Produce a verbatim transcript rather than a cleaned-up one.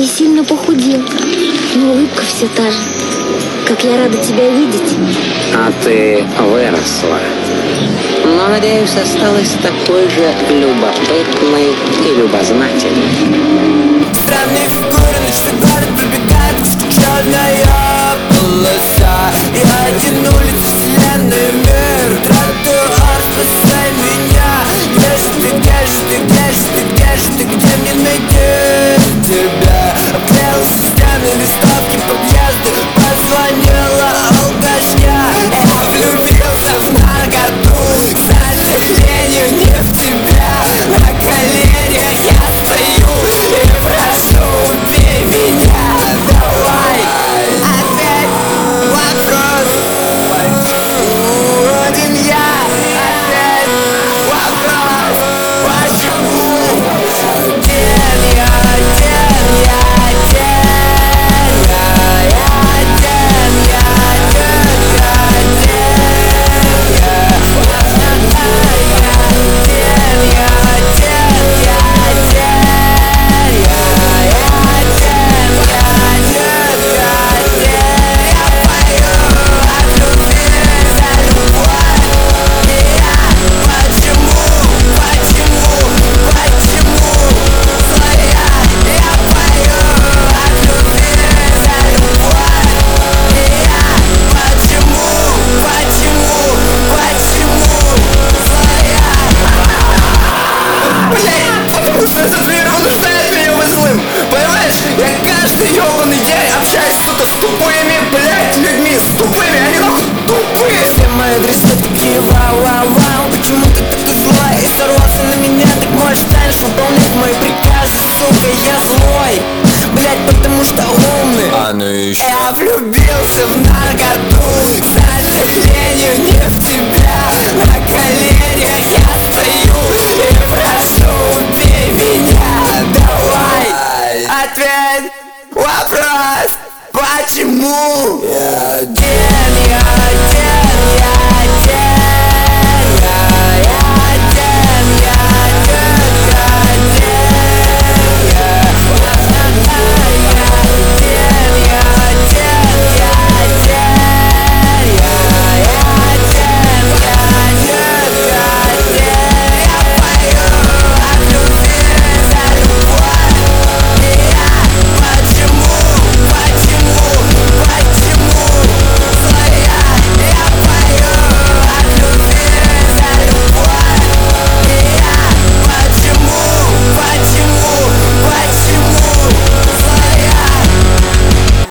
Ты сильно похудел, но улыбка все та же. Как я рада тебя видеть. А ты выросла. Но, надеюсь, осталась такой же любопытной и любознательной. Странные фигуры, ночной город пробегает, узкая черная полоса. И один улица